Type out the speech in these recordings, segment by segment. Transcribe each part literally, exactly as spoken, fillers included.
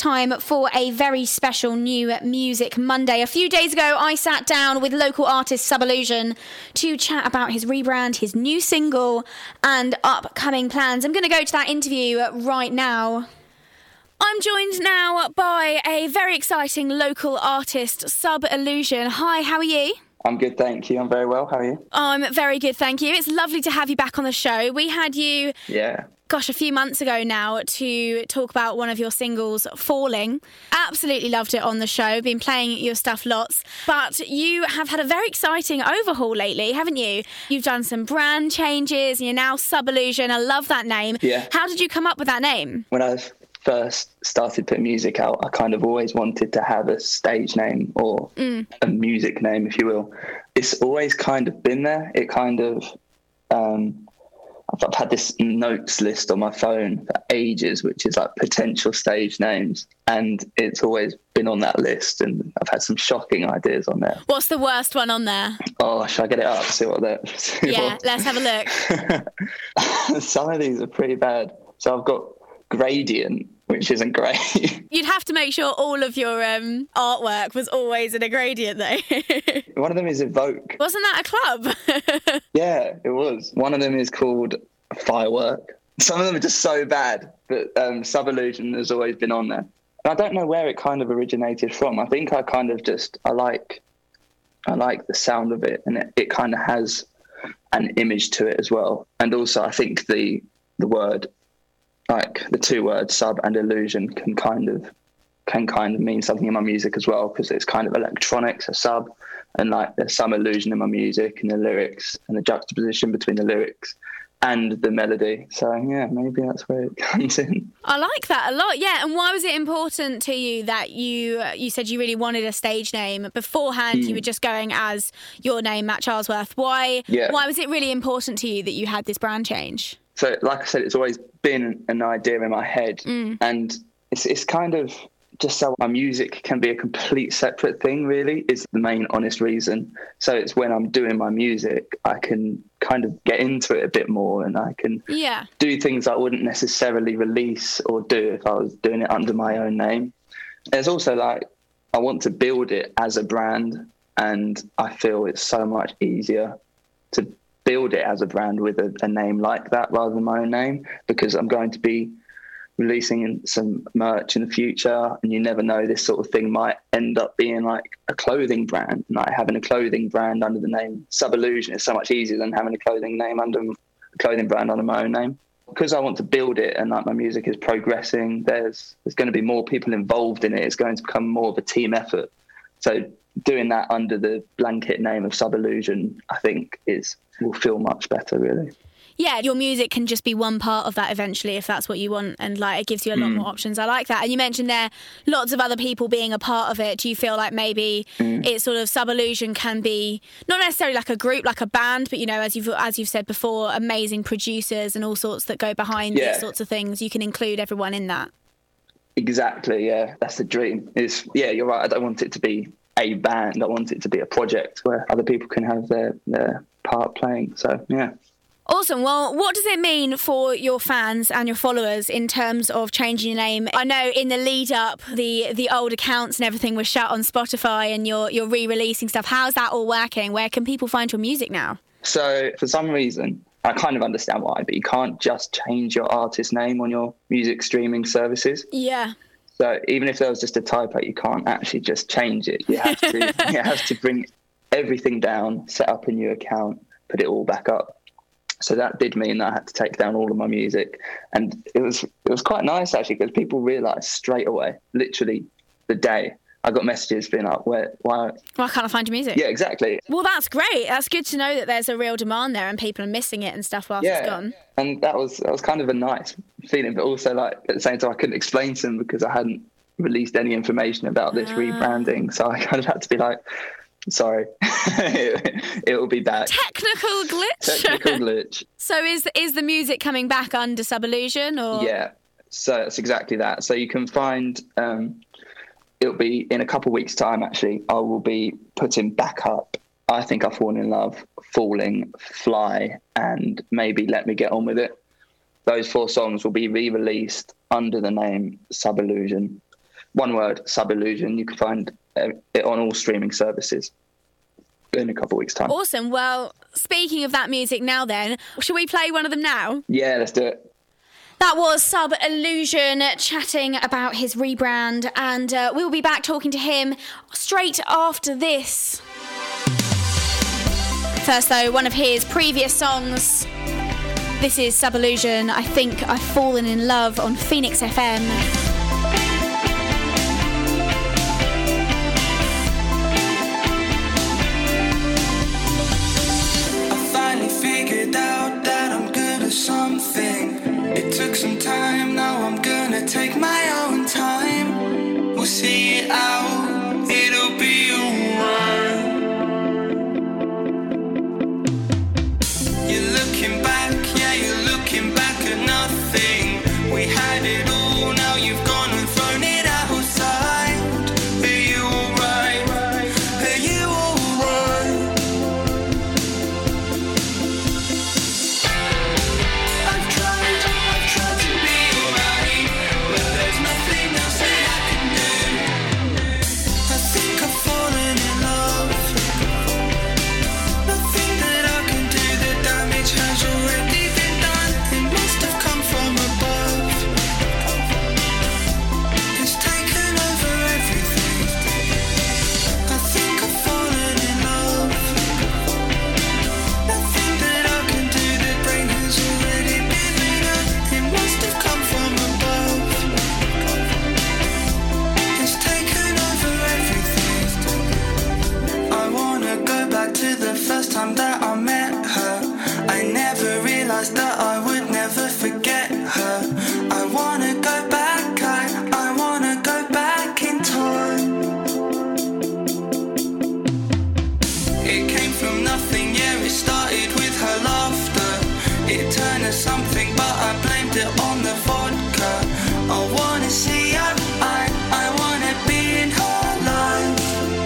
time for a very special New Music Monday. A few days ago, I sat down with local artist Sub Illusion to chat about his rebrand, his new single, and upcoming plans. I'm going to go to that interview right now. I'm joined now by a very exciting local artist, Sub Illusion. Hi, how are you? I'm good, thank you. I'm very well. How are you? I'm very good, thank you. It's lovely to have you back on the show. We had you... Yeah. Gosh, a few months ago now to talk about one of your singles, Falling. Absolutely loved it on the show, been playing your stuff lots. But you have had a very exciting overhaul lately, haven't you? You've done some brand changes, you're now Sub Illusion. I love that name. Yeah. How did you come up with that name? When I first started putting music out, I kind of always wanted to have a stage name or mm. a music name, if you will. It's always kind of been there. It kind of... Um, I've had this notes list on my phone for ages, which is like potential stage names. And it's always been on that list. And I've had some shocking ideas on there. What's the worst one on there? Oh, shall I get it up? See what they're... See yeah, what... let's have a look. Some of these are pretty bad. So I've got Gradient, which isn't great. You'd have to make sure all of your um, artwork was always in a gradient, though. One of them is Evoke. Wasn't that a club? Yeah, it was. One of them is called Firework. Some of them are just so bad, but um, Sub Illusion has always been on there. And I don't know where it kind of originated from. I think I kind of just, I like, I like the sound of it, and it, it kind of has an image to it as well. And also, I think the the word, like the two words sub and illusion can kind of can kind of mean something in my music as well, because it's kind of electronics, a sub, and like there's some illusion in my music and the lyrics and the juxtaposition between the lyrics and the melody. So yeah, maybe that's where it comes in. I like that a lot. Yeah. And why was it important to you that you you said you really wanted a stage name? Beforehand, mm. you were just going as your name, Matt Charlesworth. Why? Yeah. Why was it really important to you that you had this brand change? So, like I said, it's always been an idea in my head, mm. and it's it's kind of just so my music can be a complete separate thing, really, is the main honest reason. So it's when I'm doing my music, I can kind of get into it a bit more, and I can yeah. do things I wouldn't necessarily release or do if I was doing it under my own name. There's also like, I want to build it as a brand, and I feel it's so much easier to build it as a brand with a, a name like that rather than my own name, because I'm going to be releasing some merch in the future, and you never know, this sort of thing might end up being like a clothing brand. Like having a clothing brand under the name Sub Illusion is so much easier than having a clothing name under a clothing brand under my own name. Because I want to build it, and like my music is progressing, there's there's going to be more people involved in it. It's going to become more of a team effort. So doing that under the blanket name of Sub Illusion, I think is will feel much better, really. Yeah, your music can just be one part of that eventually if that's what you want, and like it gives you a lot mm. more options. I like that. And you mentioned there lots of other people being a part of it. Do you feel like maybe mm. it's sort of Sub Illusion can be not necessarily like a group, like a band, but you know, as you've as you've said before, amazing producers and all sorts that go behind yeah. these sorts of things. You can include everyone in that. Exactly, yeah. That's the dream. Is yeah, you're right. I don't want it to be a band. I want it to be a project where other people can have their their part playing. So yeah. Awesome. Well, what does it mean for your fans and your followers in terms of changing your name? I know in the lead up, the the old accounts and everything was shut on Spotify, and you're you're re-releasing stuff. How's that all working? Where can people find your music now? So for some reason, I kind of understand why, but you can't just change your artist name on your music streaming services. Yeah. So even if there was just a typo, you can't actually just change it. You have to you have to bring everything down, set up a new account, put it all back up. So that did mean that I had to take down all of my music, and it was it was quite nice actually, because people realised straight away, literally the day, I got messages being like, "Where, why, why can't I find your music?" Yeah, exactly. Well, that's great. That's good to know that there's a real demand there and people are missing it and stuff whilst yeah. it's gone. And that was that was kind of a nice feeling, but also like at the same time I couldn't explain to them because I hadn't released any information about this uh. rebranding, so I kind of had to be like, sorry, it, it will be back. Technical glitch. Technical glitch. So is is the music coming back under Sub Illusion, or? Yeah, so it's exactly that. So you can find, um, it'll be in a couple of weeks' time, actually, I will be putting back up I Think I've Fallen in Love, Falling, Fly, and maybe Let Me Get On With It. Those four songs will be re-released under the name Sub Illusion. one word, Subillusion. You can find it on all streaming services in a couple of weeks' time. Awesome. Well, speaking of that music now then, should we play one of them now? Yeah, let's do it. That was Subillusion chatting about his rebrand, and uh, we'll be back talking to him straight after this. First though, one of his previous songs. This is Subillusion, I Think I've Fallen in Love on Phoenix F M. Something. It took some time, now I'm gonna take my own time. We'll see it out, it'll be alright. You're looking back, yeah, you're looking back at nothing. We had it all, now you've gone and thrown it outside. Are you alright? Are you alright? I've tried, I've tried to be alright, but there's nothing else that I can do. I think I've fallen in love. Nothing that I can do, the damage has already been done. It must have come from above. It's taken over everything. I think I've fallen in love. Nothing that I can do, the brain has already been made up. It must have come from above. It's taken over everything. I wanna go back to the first time that I met her. I never realized that I would never forget her. I wanna go back, I, I wanna go back in time. It came from nothing, yeah, it started with her laughter. It turned to something, but I blamed it on the vodka. I wanna see her, I, I wanna be in her life.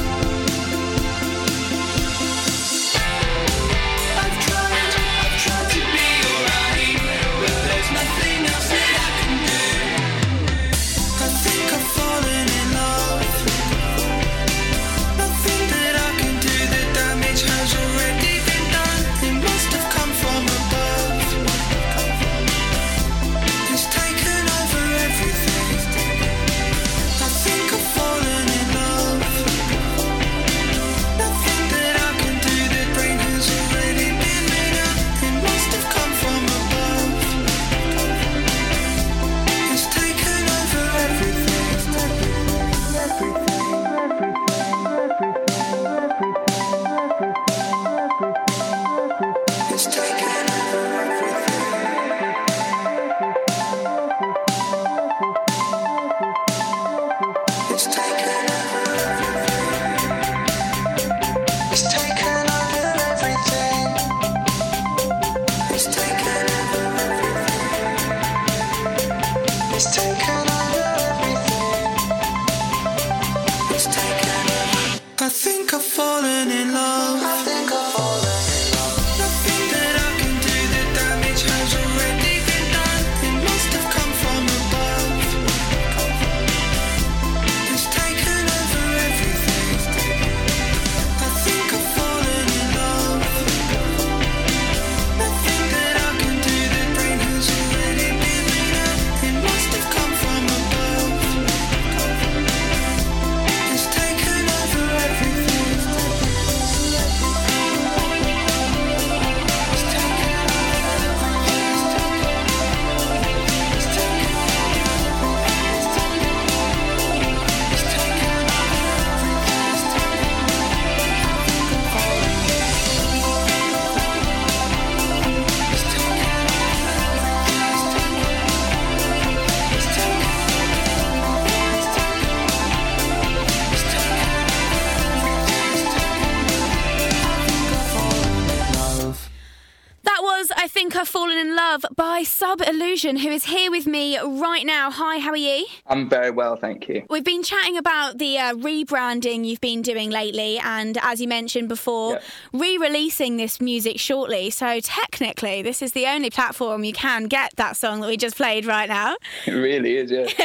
I've tried, I've tried to be alright, but there's nothing else that I can do. I think I've fallen in love. Nothing that I can do, the damage has already been done. It must have come from above. It's taken over everything. I think I've fallen in love. Nothing that I can do, the brain has already been made up. It must have come from above. It's taken over everything. It's taken over everything. It's taken over everything. It's taken over everything. It's taken over everything. It's taken over everything. It's taken over. I think I've fallen in love. I think I've fallen in love. Nothing that I can do, the damage has already been done. It must have come from above. It's taken over everything. I think I've fallen in love. Nothing that I can do, the brain has already been made up. It must have come from above. It's taken over everything. Love by Sub Illusion, who is here with me right now. Hi, how are you? I'm very well, thank you. We've been chatting about the uh, rebranding you've been doing lately, and as you mentioned before, Yep. re-releasing this music shortly. So technically, this is the only platform you can get that song that we just played right now. It really is, yeah.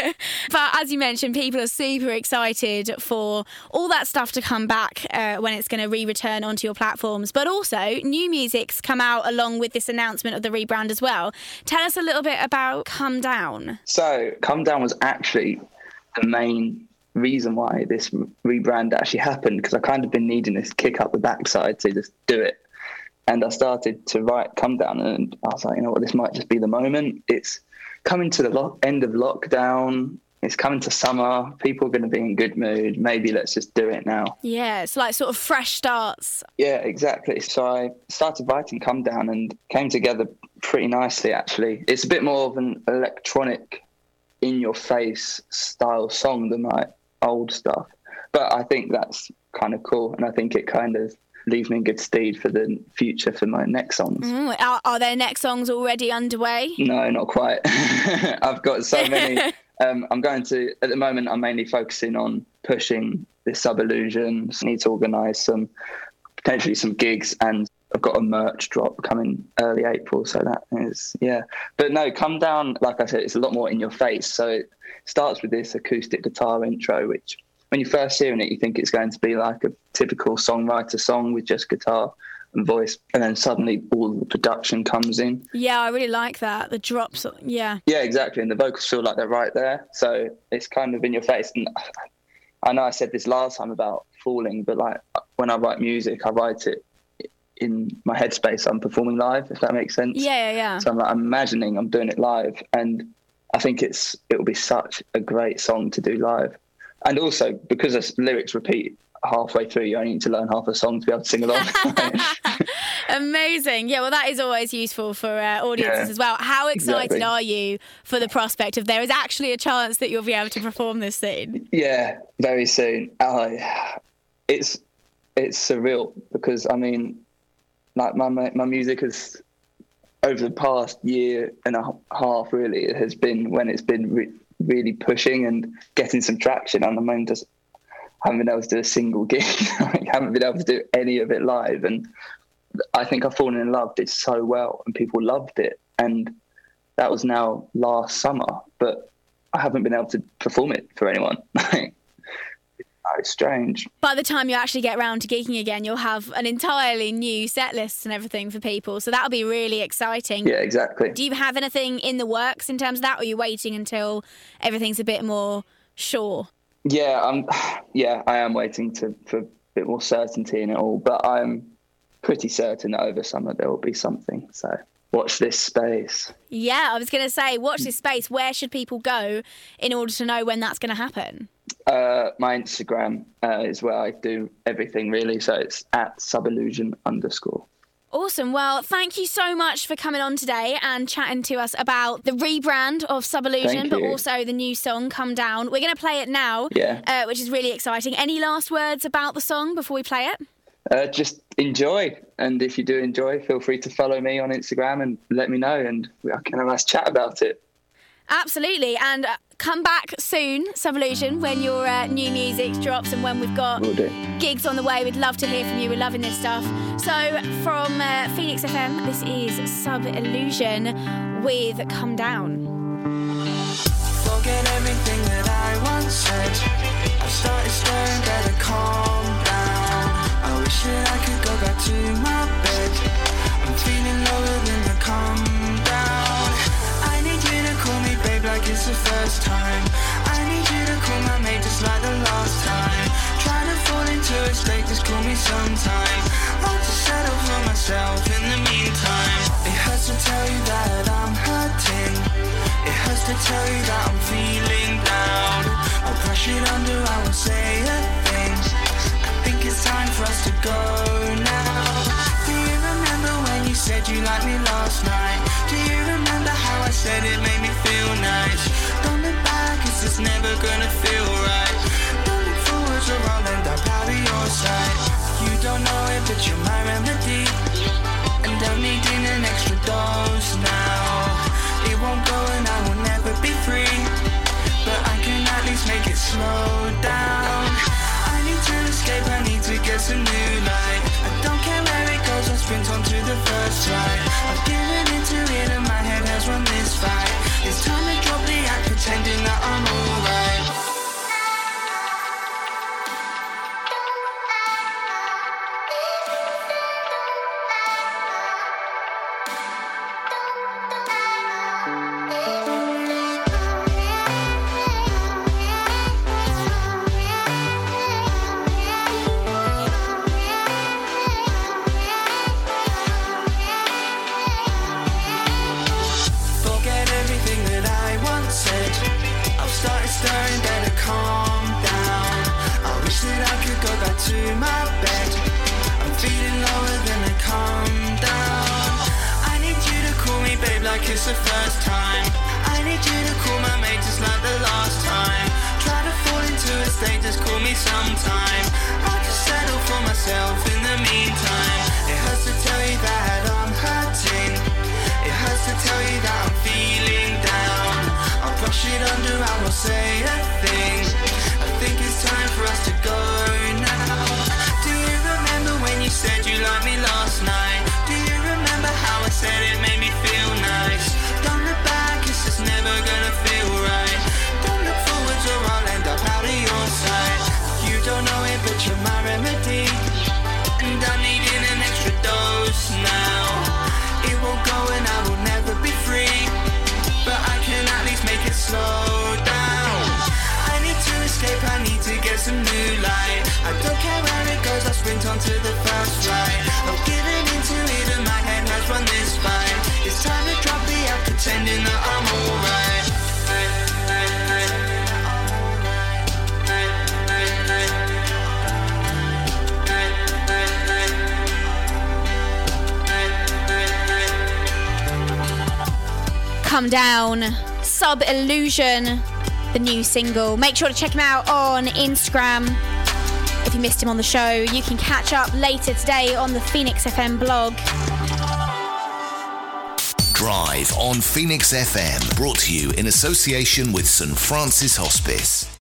But as you mentioned, people are super excited for all that stuff to come back uh, when it's going to re-return onto your platforms. But also, new music's come out along with this announcement of the rebrand as well. Tell us a little bit about Come Down. So, Come Down was actually the main reason why this rebrand actually happened, because I kind of been needing this kick up the backside to just do it. And I started to write Come Down, and I was like, you know what, this might just be the moment. It's coming to the lo- end of lockdown. It's coming to summer. People are going to be in good mood. Maybe let's just do it now. Yeah, it's like sort of fresh starts. Yeah, exactly. So I started writing Come Down and came together pretty nicely, actually. It's a bit more of an electronic, in-your-face style song than my old stuff. But I think that's kind of cool. And I think it kind of leaves me in good stead for the future for my next songs. Mm, are, are there next songs already underway? No, not quite. I've got so many... Um, I'm going to, at the moment, I'm mainly focusing on pushing this Sub Illusion. I need to organise some, potentially some gigs, and I've got a merch drop coming early April. So that is, yeah. But no, Come Down, like I said, it's a lot more in your face. So it starts with this acoustic guitar intro, which when you're first hearing it, you think it's going to be like a typical songwriter song with just guitar and voice, and then suddenly all the production comes in. Yeah, I really like that. The drops, yeah. Yeah, exactly. And the vocals feel like they're right there. So it's kind of in your face. And I know I said this last time about falling, but like when I write music, I write it in my headspace. I'm performing live, if that makes sense. Yeah, yeah, yeah. So I'm like, I'm imagining I'm doing it live. And I think it's it will be such a great song to do live. And also, because the lyrics repeat halfway through, you only need to learn half a song to be able to sing along. Amazing. Yeah, well, that is always useful for uh, audiences Yeah, as well. How excited exactly. are you for the prospect of there is actually a chance that you'll be able to perform this soon? Yeah, very soon. Uh, it's it's surreal because, I mean, like my my music has, over the past year and a half, really, it has been when it's been re- really pushing and getting some traction. And I mean, just haven't been able to do a single gig. I haven't been able to do any of it live. And I think I've fallen in love. Did so well and people loved it. And that was now last summer, but I haven't been able to perform it for anyone. It's strange. By the time you actually get round to gigging again, you'll have an entirely new set list and everything for people. So that'll be really exciting. Yeah, exactly. Do you have anything in the works in terms of that, or are you waiting until everything's a bit more sure? Yeah, I'm. Yeah, I am waiting to for a bit more certainty in it all, but I'm pretty certain that over summer there will be something. So watch this space. Yeah, I was going to say, watch this space. Where should people go in order to know when that's going to happen? Uh, my Instagram uh, is where I do everything, really. So it's at subillusion underscore. Awesome. Well, thank you so much for coming on today and chatting to us about the rebrand of Sub Illusion, but also the new song, Come Down. We're going to play it now, yeah. uh, which is really exciting. Any last words about the song before we play it? Uh, just enjoy. And if you do enjoy, feel free to follow me on Instagram and let me know, and we can have a nice chat about it. Absolutely. And uh, come back soon, Sub Illusion, when your uh, new music drops and when we've got Will do. gigs on the way. We'd love to hear from you. We're loving this stuff. So from uh, Phoenix F M, this is Sub Illusion with Come Down. Forget everything that I once said. I started staring, better calm down. I wish that I could go back to my bed. I'm feeling lower than the calm down. I need you to call me babe like it's the first time. I need you to call my mate just like the last time. Trying to fall into a state, just call me sometime. I'll just settle for myself in the meantime. It hurts to tell you that I'm hurting. It hurts to tell you that I'm feeling down. I'll brush it under, I won't say a thing. I think it's time for us to go now. Do you remember when you said you liked me last night? Do you remember how I said it made me feel nice? Don't look back, it's just never gonna feel right. Don't look forwards or I'll end up out of your sight. You don't know it, but you're my remedy. And I'm needing an extra dose now. slow down. I need to escape, I need to get some new light. I don't care where it goes, I'll sprint on to the first flight. I've given into it and my head has won this fight. It's time to drop the act, pretending that I'm alright. It's the first time. I need you to call my mate just like the last time. Try to fall into a state, just call me sometime. I'll just settle for myself in the meantime. It hurts to tell you that I'm hurting. It hurts to tell you that I'm feeling down. I'll brush it under, I won't say a thing. I think it's time for us to go now. Do you remember when you said you liked me last night? Do you remember how I said it made me feel nice? Don't look back, it's just never gonna feel right. Don't look forwards or I'll end up out of your sight. You don't know it, but you're my remedy. And I'm needing an extra dose now. It won't go and I will never be free, but I can at least make it slow down. I need to escape, I need to get some new light. I don't care where it goes, I'll sprint onto the first flight. I'm giving into it and my head has run this fight. It's time to drop the act, pretending that I'm alright. Come Down, Sub Illusion, the new single. Make sure to check him out on Instagram. If you missed him on the show, you can catch up later today on the Phoenix F M blog. Drive on Phoenix F M, brought to you in association with St Francis Hospice.